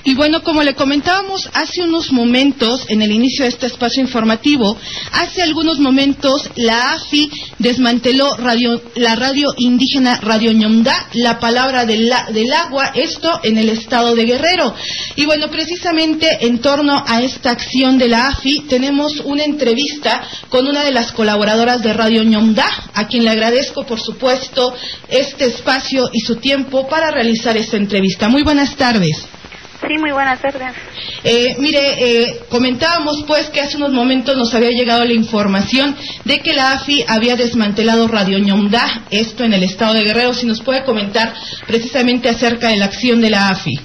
Y bueno, como le comentábamos hace unos momentos en el inicio de este espacio informativo, hace algunos momentos la AFI desmanteló la radio indígena Radio Ñomdá, la palabra del agua, esto en el estado de Guerrero. Y bueno, precisamente en torno a esta acción de la AFI tenemos una entrevista con una de las colaboradoras de Radio Ñomdá, a quien le agradezco por supuesto este espacio y su tiempo para realizar esta entrevista. Muy buenas tardes. Sí, muy buenas tardes. Comentábamos pues que hace unos momentos nos había llegado la información de que la AFI había desmantelado Radio Ñomdá, esto en el estado de Guerrero. Si nos puede comentar precisamente acerca de la acción de la AFI.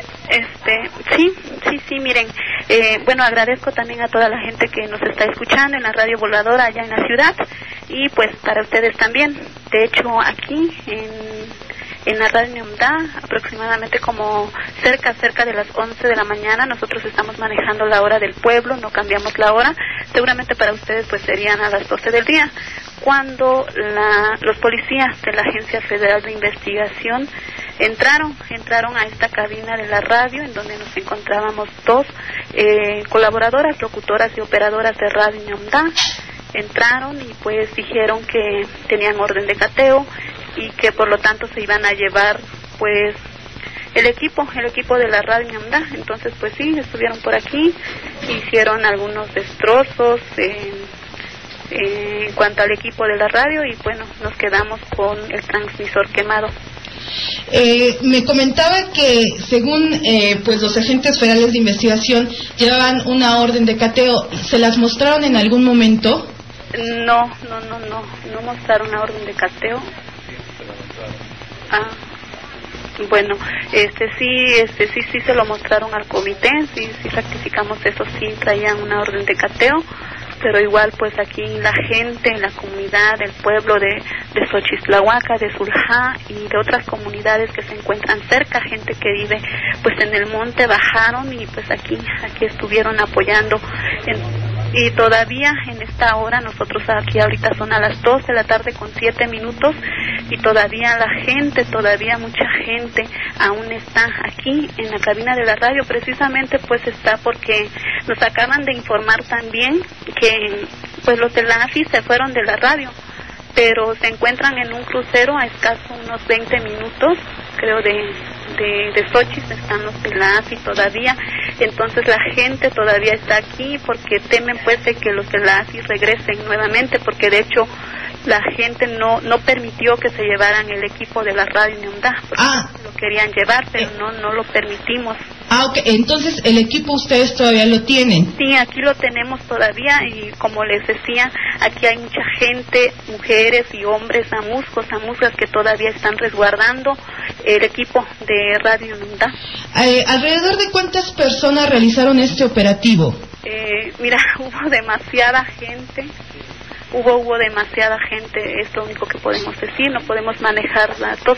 Sí, miren, bueno, agradezco también a toda la gente que nos está escuchando en la radio voladora allá en la ciudad, y pues para ustedes también. De hecho, aquí en la radio Ñomdá, aproximadamente como cerca de las 11 de la mañana, nosotros estamos manejando la hora del pueblo, no cambiamos la hora. Seguramente para ustedes pues serían a las 12 del día, cuando los policías de la Agencia Federal de Investigación entraron a esta cabina de la radio, en donde nos encontrábamos dos colaboradoras, locutoras y operadoras de radio Ñomdá. Entraron y pues dijeron que tenían orden de cateo y que por lo tanto se iban a llevar pues el equipo de la radio Ñomdá. Entonces pues sí, estuvieron por aquí, hicieron algunos destrozos en cuanto al equipo de la radio, y bueno, nos quedamos con el transmisor quemado. Me comentaba que según pues los agentes federales de investigación llevaban una orden de cateo. ¿Se las mostraron en algún momento? No mostraron una orden de cateo. Bueno, sí se lo mostraron al comité, sí rectificamos eso, sí traían una orden de cateo, pero igual pues aquí la gente, la comunidad, el pueblo de Xochitlahuaca, de Zuljá y de otras comunidades que se encuentran cerca, gente que vive pues en el monte, bajaron y pues aquí estuvieron apoyando. Y todavía en esta hora, nosotros aquí ahorita son a las 2 de la tarde con 7 minutos, y todavía mucha gente aún está aquí en la cabina de la radio. Precisamente pues está porque nos acaban de informar también que pues los de la AFI se fueron de la radio, pero se encuentran en un crucero a escaso unos 20 minutos, creo, de Xochitl, están los de la AFI todavía. Entonces la gente todavía está aquí porque temen pues de que los de la AFI regresen nuevamente, porque de hecho la gente no permitió que se llevaran el equipo de la radio Ñomdá, porque lo querían llevar, pero no lo permitimos. Ok, entonces el equipo ustedes todavía lo tienen. Sí, aquí lo tenemos todavía, y como les decía, aquí hay mucha gente, mujeres y hombres, amuscas que todavía están resguardando el equipo de radio Ñomdá. ¿Alrededor de cuántas personas realizaron este operativo? Mira, hubo demasiada gente. Hubo demasiada gente, es lo único que podemos decir, no podemos manejar datos.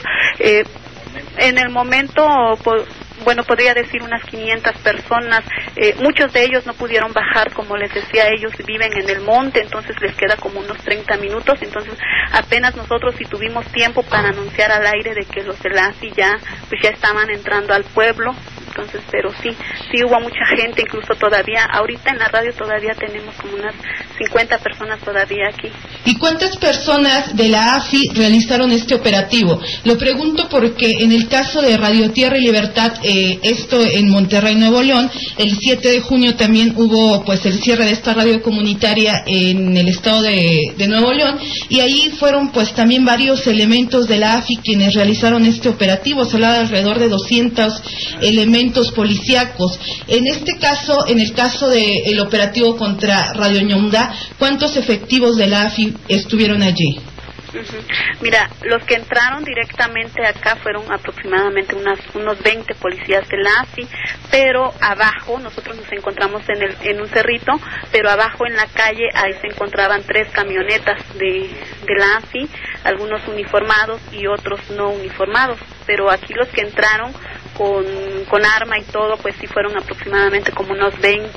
En el momento, bueno, podría decir unas 500 personas. Muchos de ellos no pudieron bajar, como les decía, ellos viven en el monte, entonces les queda como unos 30 minutos, entonces apenas nosotros sí tuvimos tiempo para anunciar al aire de que los de la AFI ya estaban entrando al pueblo. Entonces, pero sí hubo mucha gente, incluso todavía, ahorita en la radio todavía tenemos como unas 50 personas todavía aquí. ¿Y cuántas personas de la AFI realizaron este operativo? Lo pregunto porque en el caso de Radio Tierra y Libertad, esto en Monterrey, Nuevo León, el 7 de junio también hubo pues el cierre de esta radio comunitaria en el estado de Nuevo León, y ahí fueron pues también varios elementos de la AFI quienes realizaron este operativo. Se hablaba de alrededor de 200 elementos policíacos. En este caso, en el caso del operativo contra Radio Ñomdá, ¿cuántos efectivos de la AFI estuvieron allí? Mira, los que entraron directamente acá fueron aproximadamente unos 20 policías de la AFI, pero abajo, nosotros nos encontramos en un cerrito, pero abajo en la calle, ahí se encontraban 3 camionetas de la AFI, algunos uniformados y otros no uniformados, pero aquí los que entraron con arma y todo, pues sí fueron aproximadamente como unos 20.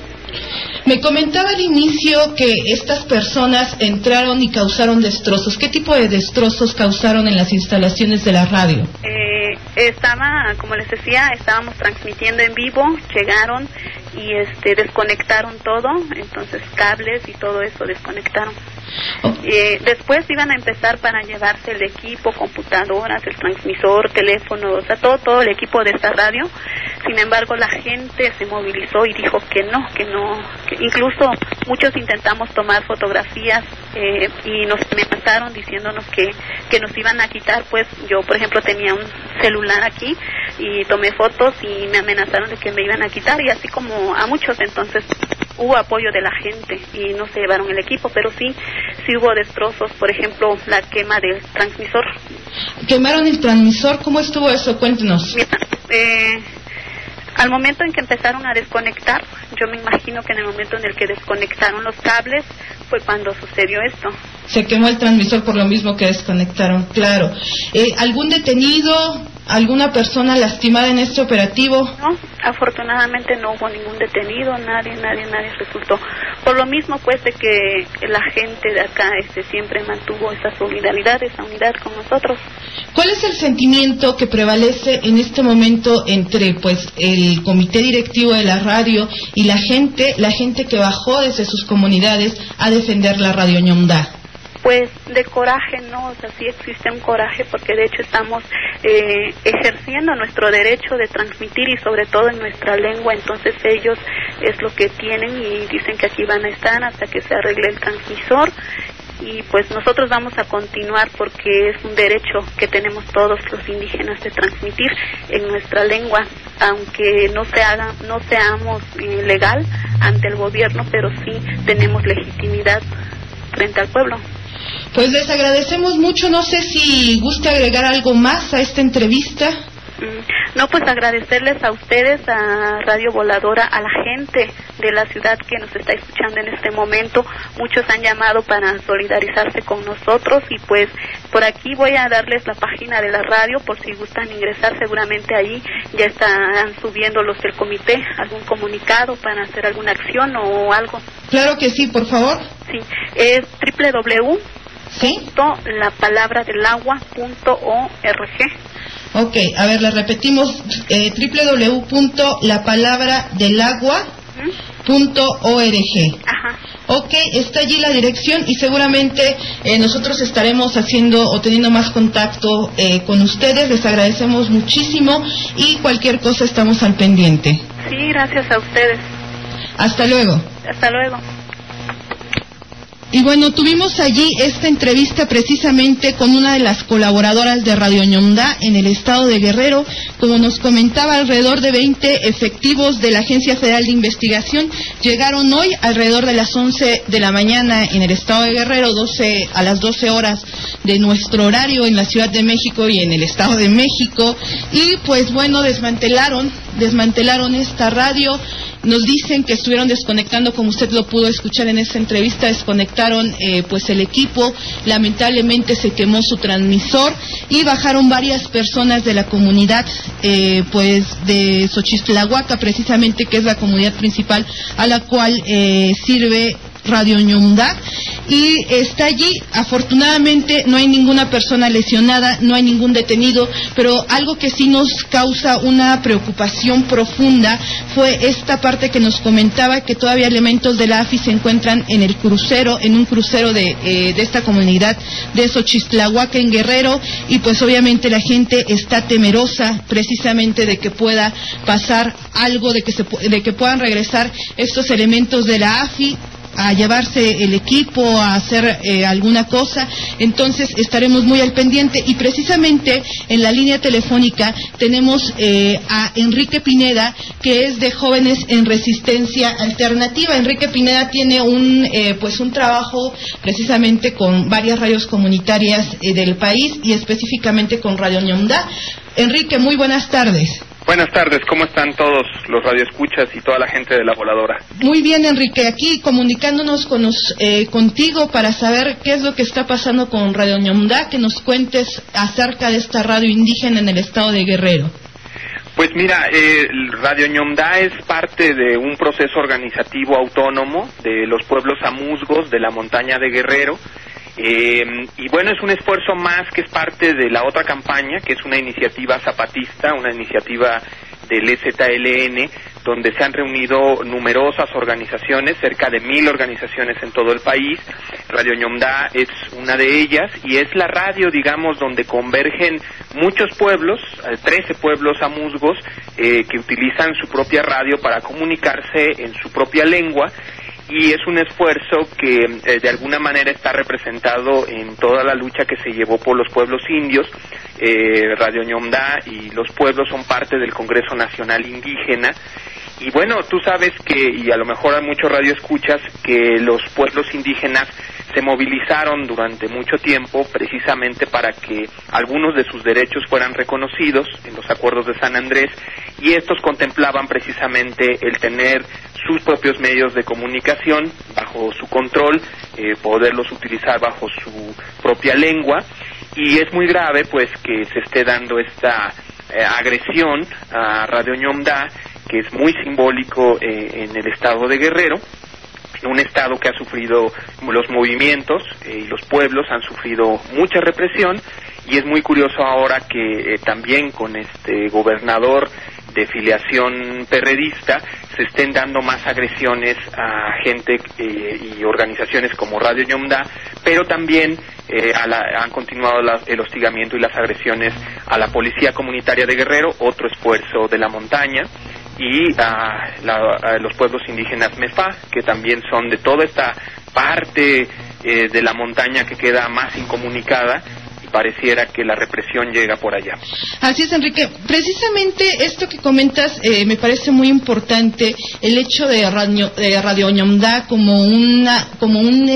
Me comentaba al inicio que estas personas entraron y causaron destrozos. ¿Qué tipo de destrozos causaron en las instalaciones de la radio? Como les decía, estábamos transmitiendo en vivo, llegaron y desconectaron todo, entonces cables y todo eso desconectaron. Después iban a empezar para llevarse el equipo, computadoras, el transmisor, teléfono, o sea, todo el equipo de esta radio. Sin embargo, la gente se movilizó y dijo que no, que incluso muchos intentamos tomar fotografías y nos amenazaron diciéndonos que nos iban a quitar. Pues yo, por ejemplo, tenía un celular aquí y tomé fotos y me amenazaron de que me iban a quitar, y así como a muchos. Entonces hubo apoyo de la gente y no se llevaron el equipo, pero sí hubo destrozos, por ejemplo, la quema del transmisor. ¿Quemaron el transmisor? ¿Cómo estuvo eso? Cuéntenos. Mira, al momento en que empezaron a desconectar, yo me imagino que en el momento en el que desconectaron los cables fue cuando sucedió esto. Se quemó el transmisor por lo mismo que desconectaron, claro. ¿Algún detenido, alguna persona lastimada en este operativo? No, afortunadamente no hubo ningún detenido, nadie resultó. Por lo mismo, pues, de que la gente de acá siempre mantuvo esa solidaridad, esa unidad con nosotros. ¿Cuál es el sentimiento que prevalece en este momento entre, pues, el comité directivo de la radio y la gente que bajó desde sus comunidades a defender la radio Ñomdá? Pues de coraje, ¿no? O sea, sí existe un coraje, porque de hecho estamos ejerciendo nuestro derecho de transmitir, y sobre todo en nuestra lengua. Entonces ellos es lo que tienen y dicen que aquí van a estar hasta que se arregle el transmisor, y pues nosotros vamos a continuar porque es un derecho que tenemos todos los indígenas de transmitir en nuestra lengua, aunque no seamos legal ante el gobierno, pero sí tenemos legitimidad frente al pueblo. Pues les agradecemos mucho. No sé si gusta agregar algo más a esta entrevista. No, pues agradecerles a ustedes, a Radio Voladora, a la gente de la ciudad que nos está escuchando en este momento. Muchos han llamado para solidarizarse con nosotros, y pues por aquí voy a darles la página de la radio por si gustan ingresar. Seguramente ahí ya están subiendo los del comité algún comunicado para hacer alguna acción o algo. Claro que sí, por favor. Sí, es www.lapalabradelagua.org. Ok, a ver, la repetimos, www.lapalabradelagua.org. Ajá. Ok, está allí la dirección, y seguramente nosotros estaremos haciendo o teniendo más contacto con ustedes. Les agradecemos muchísimo y cualquier cosa estamos al pendiente. Sí, gracias a ustedes. Hasta luego. Hasta luego. Y bueno, tuvimos allí esta entrevista precisamente con una de las colaboradoras de Radio Ñomdá en el estado de Guerrero. Como nos comentaba, alrededor de 20 efectivos de la Agencia Federal de Investigación llegaron hoy alrededor de las 11 de la mañana en el estado de Guerrero, a las 12 horas de nuestro horario en la Ciudad de México y en el estado de México. Y pues bueno, desmantelaron esta radio. Nos dicen que estuvieron desconectando, como usted lo pudo escuchar en esta entrevista, desconectaron pues el equipo. Lamentablemente se quemó su transmisor y bajaron varias personas de la comunidad pues de Xochistlahuaca, precisamente, que es la comunidad principal a la cual sirve Radio Ñomdá, y está allí. Afortunadamente no hay ninguna persona lesionada, no hay ningún detenido, pero algo que sí nos causa una preocupación profunda fue esta parte que nos comentaba, que todavía elementos de la AFI se encuentran en un crucero de esta comunidad de Xochistlahuaca en Guerrero, y pues obviamente la gente está temerosa precisamente de que pueda pasar algo, de que puedan regresar estos elementos de la AFI a llevarse el equipo, a hacer alguna cosa. Entonces estaremos muy al pendiente, y precisamente en la línea telefónica tenemos a Enrique Pineda, que es de Jóvenes en Resistencia Alternativa. Enrique Pineda tiene un trabajo precisamente con varias radios comunitarias del país, y específicamente con Radio Ñomdá. Enrique, muy buenas tardes. Buenas tardes, ¿cómo están todos los radioescuchas y toda la gente de La Voladora? Muy bien, Enrique, aquí comunicándonos contigo para saber qué es lo que está pasando con Radio Ñomdá, que nos cuentes acerca de esta radio indígena en el estado de Guerrero. Pues mira, Radio Ñomdá es parte de un proceso organizativo autónomo de los pueblos amuzgos de la montaña de Guerrero, Y bueno, es un esfuerzo más que es parte de la otra campaña, que es una iniciativa zapatista, una iniciativa del EZLN, donde se han reunido numerosas organizaciones, cerca de 1,000 organizaciones en todo el país. Radio Ñomdá es una de ellas y es la radio, digamos, donde convergen muchos pueblos, 13 pueblos amuzgos, que utilizan su propia radio para comunicarse en su propia lengua. Y es un esfuerzo que de alguna manera está representado en toda la lucha que se llevó por los pueblos indios. Radio Ñomdá y los pueblos son parte del Congreso Nacional Indígena. Y bueno, tú sabes que, y a lo mejor hay muchos radioescuchas, que los pueblos indígenas se movilizaron durante mucho tiempo precisamente para que algunos de sus derechos fueran reconocidos en los acuerdos de San Andrés, y estos contemplaban precisamente el tener sus propios medios de comunicación bajo su control, poderlos utilizar bajo su propia lengua. Y es muy grave pues que se esté dando esta agresión a Radio Ñomdá, que es muy simbólico en el estado de Guerrero, un estado que ha sufrido los movimientos y los pueblos han sufrido mucha represión, y es muy curioso ahora que también con este gobernador de filiación perredista se estén dando más agresiones a gente y organizaciones como Radio Ñomdá, pero también han continuado el hostigamiento y las agresiones a la Policía Comunitaria de Guerrero, otro esfuerzo de la montaña, y a los pueblos indígenas Mefá, que también son de toda esta parte de la montaña que queda más incomunicada, y pareciera que la represión llega por allá. Así es, Enrique. Precisamente esto que comentas me parece muy importante, el hecho de Radio Ñomdá como un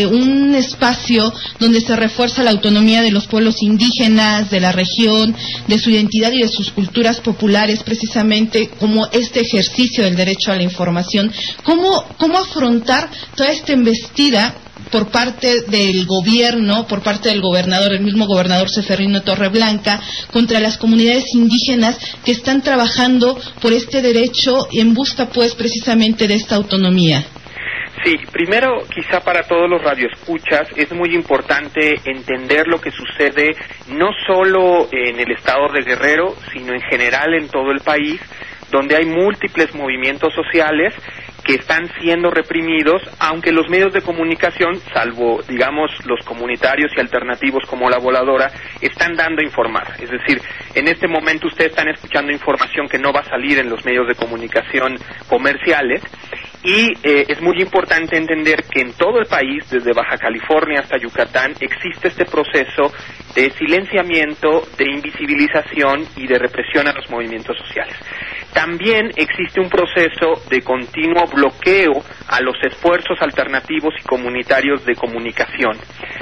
espacio donde se refuerza la autonomía de los pueblos indígenas, de la región, de su identidad y de sus culturas populares, precisamente como este ejercicio del derecho a la información. ¿Cómo afrontar toda esta embestida por parte del gobierno, por parte del gobernador, el mismo gobernador Ceferino Torreblanca, contra las comunidades indígenas que están trabajando por este derecho en busca, pues, precisamente de esta autonomía? Sí, primero, quizá para todos los radioescuchas, es muy importante entender lo que sucede no solo en el estado de Guerrero, sino en general en todo el país, donde hay múltiples movimientos sociales que están siendo reprimidos, aunque los medios de comunicación, salvo, digamos, los comunitarios y alternativos como La Voladora, están dando a informar. Es decir, en este momento ustedes están escuchando información que no va a salir en los medios de comunicación comerciales, y es muy importante entender que en todo el país, desde Baja California hasta Yucatán, existe este proceso de silenciamiento, de invisibilización y de represión a los movimientos sociales. También existe un proceso de continuo bloqueo a los esfuerzos alternativos y comunitarios de comunicación.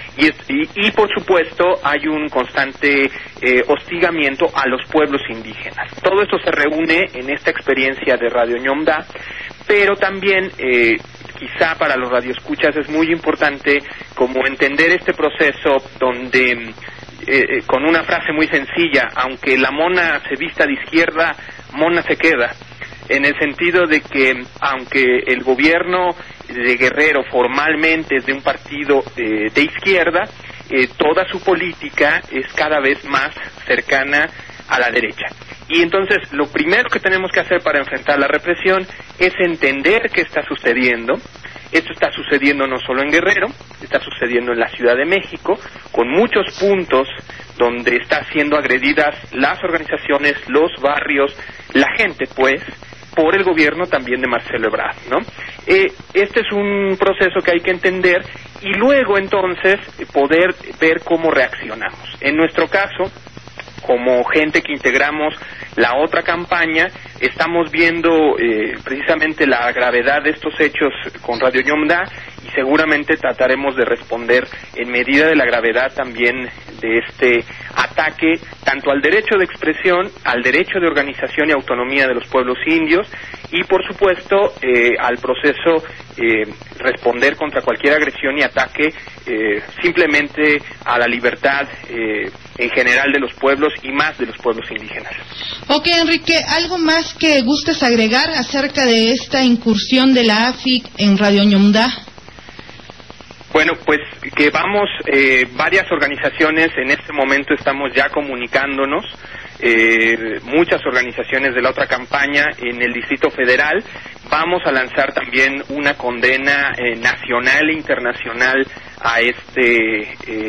Y por supuesto hay un constante hostigamiento a los pueblos indígenas. Todo esto se reúne en esta experiencia de Radio Ñomdá, pero también quizá para los radioescuchas es muy importante como entender este proceso donde con una frase muy sencilla, aunque la mona se vista de izquierda, mona se queda, en el sentido de que aunque el gobierno de Guerrero formalmente es de un partido de izquierda, toda su política es cada vez más cercana a la derecha. Y entonces lo primero que tenemos que hacer para enfrentar la represión es entender qué está sucediendo. Esto está sucediendo no solo en Guerrero, está sucediendo en la Ciudad de México, con muchos puntos donde están siendo agredidas las organizaciones, los barrios, la gente, pues, por el gobierno también de Marcelo Ebrard, ¿no? Este es un proceso que hay que entender y luego entonces poder ver cómo reaccionamos. En nuestro caso, como gente que integramos la otra campaña, estamos viendo precisamente la gravedad de estos hechos con Radio Ñomdá y seguramente trataremos de responder en medida de la gravedad también de este ataque tanto al derecho de expresión, al derecho de organización y autonomía de los pueblos indios y por supuesto al proceso responder contra cualquier agresión y ataque simplemente a la libertad en general de los pueblos y más de los pueblos indígenas. Ok, Enrique, ¿algo más que gustes agregar acerca de esta incursión de la AFIC en Radio Ñomdá? Bueno, pues que vamos, varias organizaciones en este momento estamos ya comunicándonos, muchas organizaciones de la otra campaña en el Distrito Federal. Vamos a lanzar también una condena nacional e internacional a este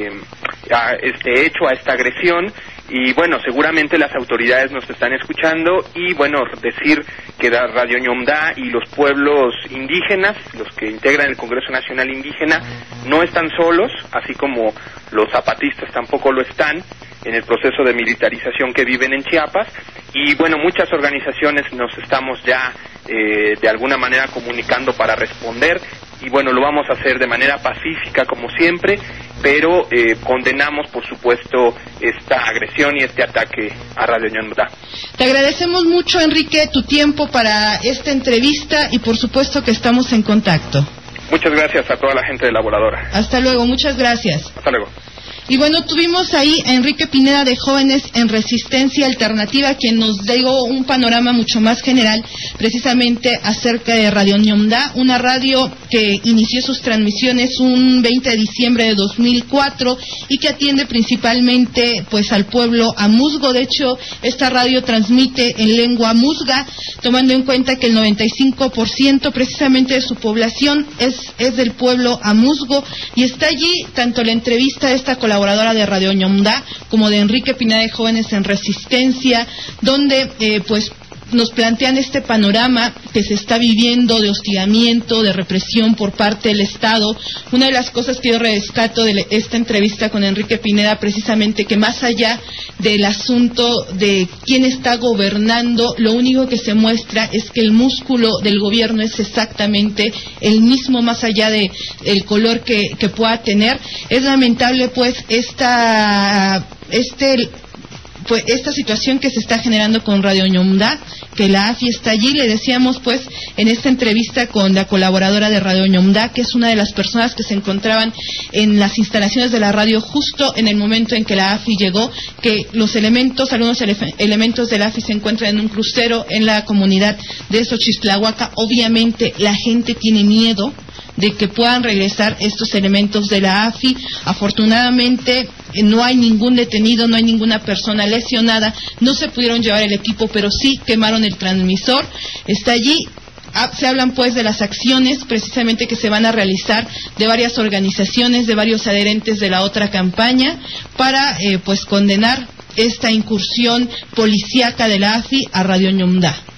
hecho, a esta agresión. Y bueno, seguramente las autoridades nos están escuchando y bueno, decir que Radio Ñomdá y los pueblos indígenas, los que integran el Congreso Nacional Indígena, no están solos, así como los zapatistas tampoco lo están en el proceso de militarización que viven en Chiapas. Y bueno, muchas organizaciones nos estamos ya de alguna manera comunicando para responder. Y bueno, lo vamos a hacer de manera pacífica como siempre, pero condenamos por supuesto esta agresión y este ataque a Radio Ñomdá. Te agradecemos mucho, Enrique, tu tiempo para esta entrevista y por supuesto que estamos en contacto. Muchas gracias a toda la gente de la Voladora. Hasta luego, muchas gracias. Hasta luego. Y bueno, tuvimos ahí a Enrique Pineda de Jóvenes en Resistencia Alternativa, quien nos dio un panorama mucho más general precisamente acerca de Radio Ñomdá, una radio que inició sus transmisiones un 20 de diciembre de 2004 y que atiende principalmente pues al pueblo amuzgo. De hecho, esta radio transmite en lengua amuzga, tomando en cuenta que el 95% precisamente de su población es del pueblo amuzgo, y está allí tanto la entrevista de esta colaboradora de Radio Ñomdá como de Enrique Pineda de Jóvenes en Resistencia, donde pues nos plantean este panorama que se está viviendo de hostigamiento, de represión por parte del Estado. Una de las cosas que yo rescato de esta entrevista con Enrique Pineda, precisamente, que más allá del asunto de quién está gobernando, lo único que se muestra es que el músculo del gobierno es exactamente el mismo, más allá de el color que pueda tener. Es lamentable pues esta situación que se está generando con Radio Ñomdá, que la AFI está allí. Le decíamos pues en esta entrevista con la colaboradora de Radio Ñomdá, que es una de las personas que se encontraban en las instalaciones de la radio justo en el momento en que la AFI llegó, que algunos elementos de la AFI se encuentran en un crucero en la comunidad de Xochistlahuaca. Obviamente la gente tiene miedo de que puedan regresar estos elementos de la AFI. Afortunadamente no hay ningún detenido, no hay ninguna persona lesionada, no se pudieron llevar el equipo, pero sí quemaron el transmisor, está allí. Se hablan pues de las acciones precisamente que se van a realizar de varias organizaciones, de varios adherentes de la otra campaña, para pues condenar esta incursión policíaca de la AFI a Radio Ñomdá.